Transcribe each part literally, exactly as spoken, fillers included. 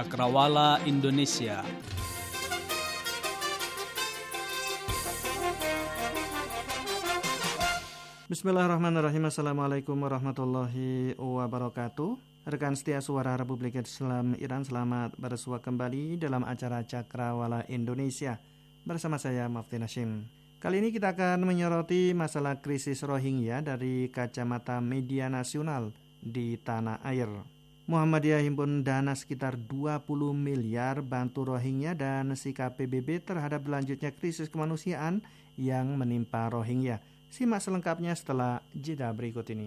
Cakrawala Indonesia. Bismillahirrahmanirrahim. Assalamualaikum warahmatullahi wabarakatuh. Rekan setia Suara Republik Islam Iran, selamat bersua kembali dalam acara Cakrawala Indonesia bersama saya Maftin Hashim. Kali ini kita akan menyoroti masalah krisis Rohingya dari kacamata media nasional di tanah air. Muhammadiyah himpun dana sekitar dua puluh miliar bantu Rohingya dan sikap P B B terhadap lanjutnya krisis kemanusiaan yang menimpa Rohingya. Simak selengkapnya setelah jeda berikut ini.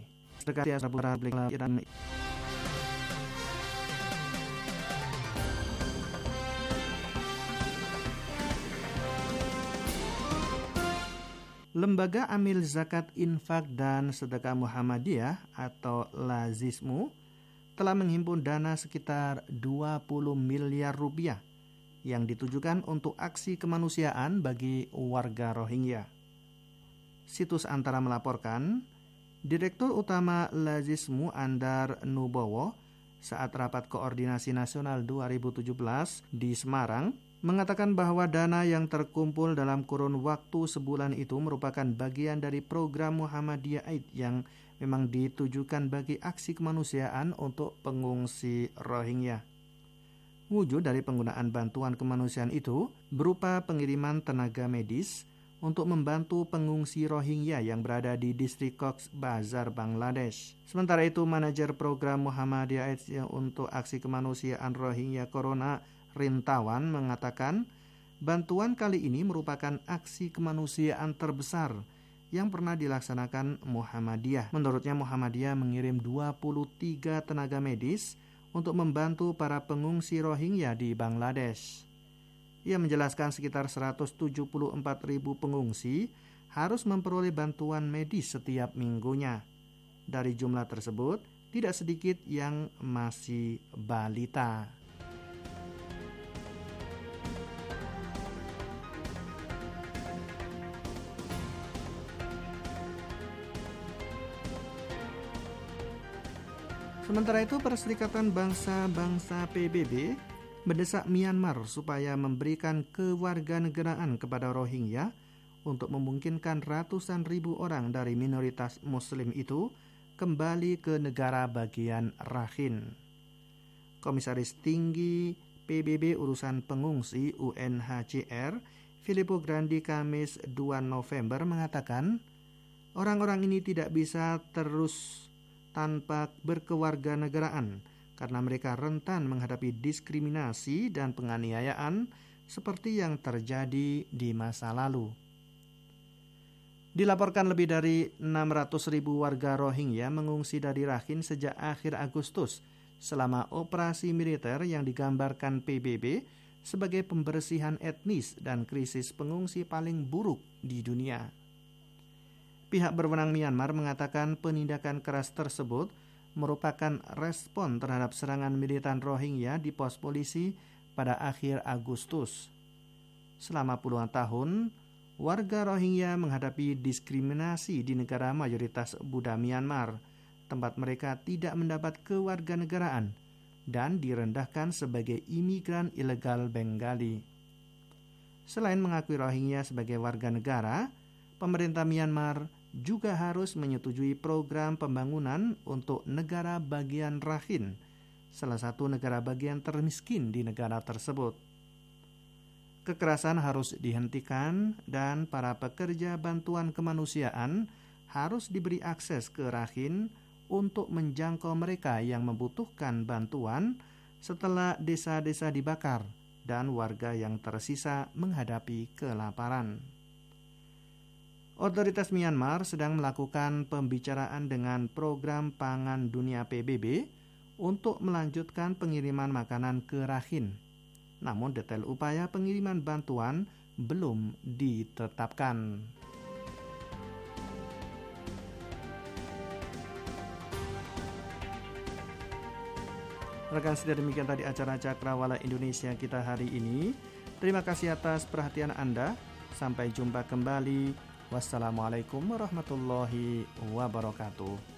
Lembaga Amil Zakat Infak dan Sedekah Muhammadiyah atau Lazismu telah menghimpun dana sekitar dua puluh miliar rupiah yang ditujukan untuk aksi kemanusiaan bagi warga Rohingya. Situs Antara melaporkan, Direktur Utama Lazismu Andar Nubowo saat rapat koordinasi nasional dua ribu tujuh belas di Semarang mengatakan bahwa dana yang terkumpul dalam kurun waktu sebulan itu merupakan bagian dari program Muhammadiyah Aid yang memang ditujukan bagi aksi kemanusiaan untuk pengungsi Rohingya. Wujud dari penggunaan bantuan kemanusiaan itu berupa pengiriman tenaga medis untuk membantu pengungsi Rohingya yang berada di distrik Cox's Bazar, Bangladesh. Sementara itu, manajer program Muhammadiyah Aid untuk aksi kemanusiaan Rohingya Corona Rintawan mengatakan bantuan kali ini merupakan aksi kemanusiaan terbesar yang pernah dilaksanakan Muhammadiyah. Menurutnya, Muhammadiyah mengirim dua puluh tiga tenaga medis untuk membantu para pengungsi Rohingya di Bangladesh. Ia menjelaskan sekitar seratus tujuh puluh empat ribu pengungsi harus memperoleh bantuan medis setiap minggunya. Dari jumlah tersebut, tidak sedikit yang masih balita. Sementara itu, Perserikatan Bangsa-Bangsa P B B mendesak Myanmar supaya memberikan kewarganegaraan kepada Rohingya untuk memungkinkan ratusan ribu orang dari minoritas Muslim itu kembali ke negara bagian Rakhine. Komisaris Tinggi P B B Urusan Pengungsi U N H C R, Filippo Grandi, Kamis dua November mengatakan, orang-orang ini tidak bisa terus tanpa berkewarganegaraan karena mereka rentan menghadapi diskriminasi dan penganiayaan seperti yang terjadi di masa lalu. Dilaporkan lebih dari enam ratus ribu warga Rohingya mengungsi dari Rakhine sejak akhir Agustus selama operasi militer yang digambarkan P B B sebagai pembersihan etnis dan krisis pengungsi paling buruk di dunia. Pihak berwenang Myanmar mengatakan penindakan keras tersebut merupakan respon terhadap serangan militan Rohingya di pos polisi pada akhir Agustus. Selama puluhan tahun, warga Rohingya menghadapi diskriminasi di negara mayoritas Buddha Myanmar, tempat mereka tidak mendapat kewarganegaraan dan direndahkan sebagai imigran ilegal Bengali. Selain mengakui Rohingya sebagai warga negara, pemerintah Myanmar juga harus menyetujui program pembangunan untuk negara bagian Rakhine, salah satu negara bagian termiskin di negara tersebut. Kekerasan harus dihentikan dan para pekerja bantuan kemanusiaan harus diberi akses ke Rakhine untuk menjangkau mereka yang membutuhkan bantuan setelah desa-desa dibakar dan warga yang tersisa menghadapi kelaparan. Otoritas Myanmar sedang melakukan pembicaraan dengan Program Pangan Dunia P B B untuk melanjutkan pengiriman makanan ke Rakhine. Namun detail upaya pengiriman bantuan belum ditetapkan. Rekan setia, demikian tadi acara Cakrawala Indonesia kita hari ini. Terima kasih atas perhatian Anda. Sampai jumpa kembali. Wassalamualaikum warahmatullahi wabarakatuh.